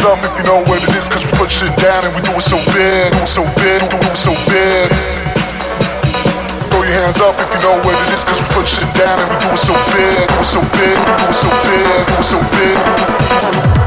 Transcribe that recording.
hands up if you know what it is, cause we put shit down and we do it so big, do it so big, do it so big. Throw your hands up if you know what it is, cause we put shit down and we do it so big, do it so big, do it so big, do it so big.